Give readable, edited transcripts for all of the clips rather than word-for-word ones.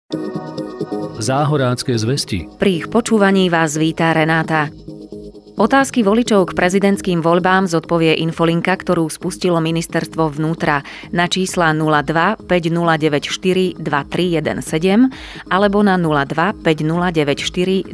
Záhorácké zvesti. Pri ich počúvaní vás víta Renáta. Otázky voličov k prezidentským voľbám zodpovie infolinka, ktorú spustilo ministerstvo vnútra na čísla 02 5094 2317 alebo na 02 5094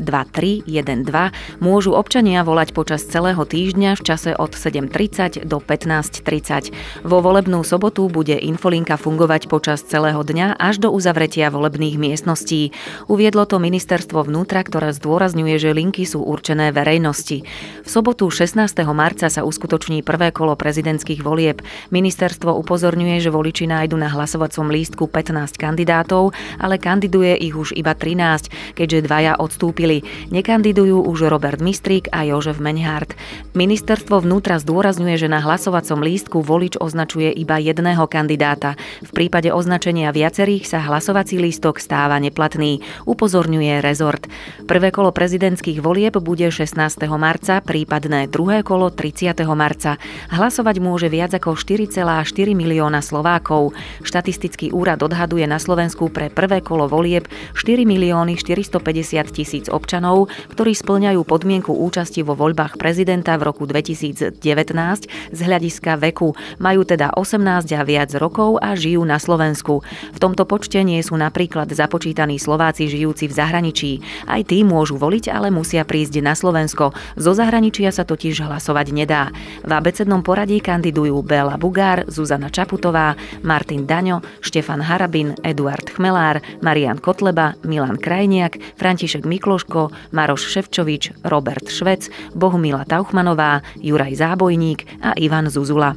2312 môžu občania volať počas celého týždňa v čase od 7:30 do 15:30. Vo volebnú sobotu bude infolinka fungovať počas celého dňa až do uzavretia volebných miestností. Uviedlo to ministerstvo vnútra, ktoré zdôrazňuje, že linky sú určené verejnosti. V sobotu 16. marca sa uskutoční prvé kolo prezidentských volieb. Ministerstvo upozorňuje, že voliči nájdu na hlasovacom lístku 15 kandidátov, ale kandiduje ich už iba 13, keďže dvaja odstúpili. Nekandidujú už Robert Mistrík a Jožef Meňhard. Ministerstvo vnútra zdôrazňuje, že na hlasovacom lístku volič označuje iba jedného kandidáta. V prípade označenia viacerých sa hlasovací lístok stáva neplatný, upozorňuje rezort. Prvé kolo prezidentských volieb bude 16. marca, prípadné druhé kolo 30. marca. Hlasovať môže viac ako 4,4 milióna Slovákov. Štatistický úrad odhaduje na Slovensku pre prvé kolo volieb 4 450 000 občanov, ktorí spĺňajú podmienku účasti vo voľbách prezidenta v roku 2019 z hľadiska veku. Majú teda 18 a viac rokov a žijú na Slovensku. V tomto počte nie sú napríklad započítaní Slováci žijúci v zahraničí. Aj tí môžu voliť, ale musia prísť na Slovensko. Zo zahraničia sa totiž hlasovať nedá. V abecednom poradí kandidujú Béla Bugár, Zuzana Čaputová, Martin Daňo, Štefan Harabin, Eduard Chmelár, Marian Kotleba, Milan Krajniak, František Mikloško, Maroš Šefčovič, Robert Švec, Bohumila Tauchmanová, Juraj Zábojník a Ivan Zuzula.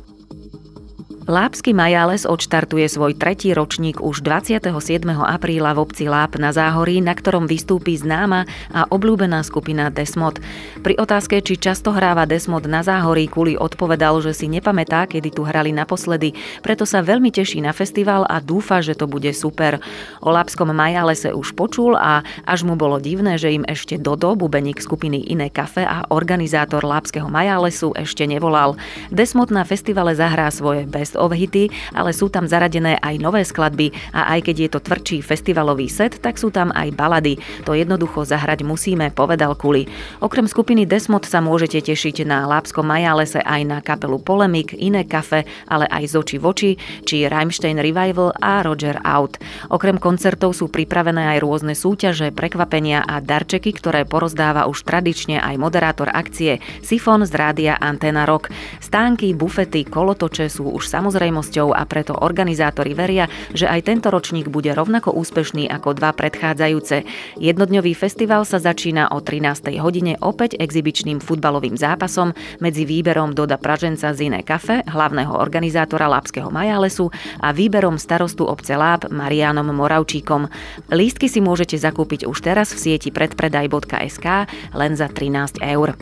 Lápsky Majáles odštartuje svoj tretí ročník už 27. apríla v obci Láp na Záhorí, na ktorom vystúpi známa a obľúbená skupina Desmod. Pri otázke, či často hráva Desmod na Záhorí, Kuli odpovedal, že si nepamätá, kedy tu hrali naposledy, preto sa veľmi teší na festival a dúfa, že to bude super. O Lápskom Majálese už počul a až mu bolo divné, že im ešte Dodo, bubeník skupiny Iné kafe a organizátor Lápskeho Majálesu, ešte nevolal. Desmod na festivale zahrá svoje best of hity, ale sú tam zaradené aj nové skladby a aj keď je to tvrdší festivalový set, tak sú tam aj balady. To jednoducho zahrať musíme, povedal Kuli. Okrem skupiny Desmod sa môžete tešiť na Lápskom Majálese aj na kapelu Polemik, Iné kafe, ale aj z Oči v oči, či Rammstein Revival a Roger Out. Okrem koncertov sú pripravené aj rôzne súťaže, prekvapenia a darčeky, ktoré porozdáva už tradične aj moderátor akcie Sifon z rádia Anténa Rock. Stánky, bufety, kolotoče sú už samozrejmosťou a preto organizátori veria, že aj tento ročník bude rovnako úspešný ako dva predchádzajúce. Jednodňový festival sa začína o 13. hodine opäť exibičným futbalovým zápasom medzi výberom Doda Praženca z Iné kafe, hlavného organizátora Lápskeho Majálesu, a výberom starostu obce Láp Mariánom Moravčíkom. Lístky si môžete zakúpiť už teraz v sieti predpredaj.sk len za 13 €.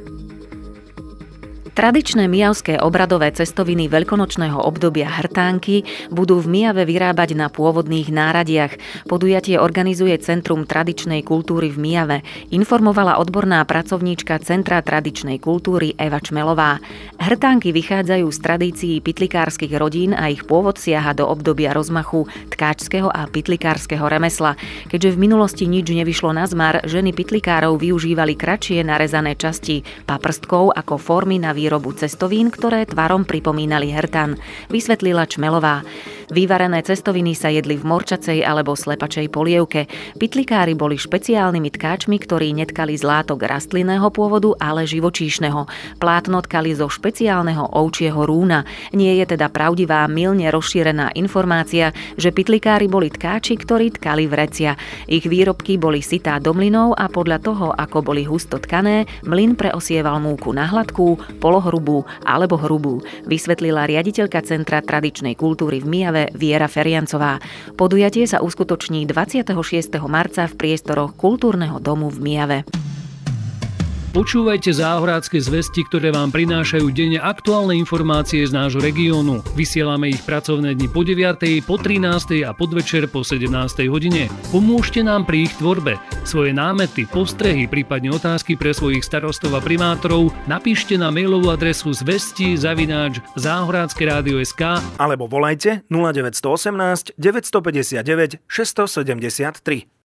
Tradičné mijavské obradové cestoviny veľkonočného obdobia hrtánky budú v Mijave vyrábať na pôvodných náradiach. Podujatie organizuje Centrum tradičnej kultúry v Mijave, informovala odborná pracovníčka Centra tradičnej kultúry Eva Čmelová. Hrtánky vychádzajú z tradícií pitlikárskych rodín a ich pôvod siaha do obdobia rozmachu tkáčskeho a pitlikárskeho remesla. Keďže v minulosti nič nevyšlo na zmar, ženy pitlikárov využívali kratšie narezané časti paprstkov ako formy na výrobu cestovín, ktoré tvarom pripomínali hrtán, vysvetlila Čmelová. Vyvarené cestoviny sa jedli v morčacej alebo slepačej polievke. Pitlikári boli špeciálnymi tkáčmi, ktorí netkali z látok rastlinného pôvodu, ale živočíšneho. Plátno tkali zo špeciálneho ovčieho rúna. Nie je teda pravdivá, mylne rozšírená informácia, že pitlikári boli tkáči, ktorí tkali vrecia. Ich výrobky boli sytá do mlynov a podľa toho, ako boli husto tkané, mlyn preosieval múku na hladkú, polohrubú alebo hrubú, vysvetlila riaditeľka Centra tradičnej kultúry v Mijave Viera Feriancová. Podujatie sa uskutoční 26. marca v priestoroch Kultúrneho domu v Mijave. Počúvajte Záhorácke zvesti, ktoré vám prinášajú denne aktuálne informácie z nášho regiónu. Vysielame ich pracovné dni po 9., po 13. a podvečer po 17. hodine. Pomôžte nám pri ich tvorbe. Svoje námety, postrehy, prípadne otázky pre svojich starostov a primátorov napíšte na mailovú adresu zvesti@záhorackeradio.sk alebo volajte 0918 959 673.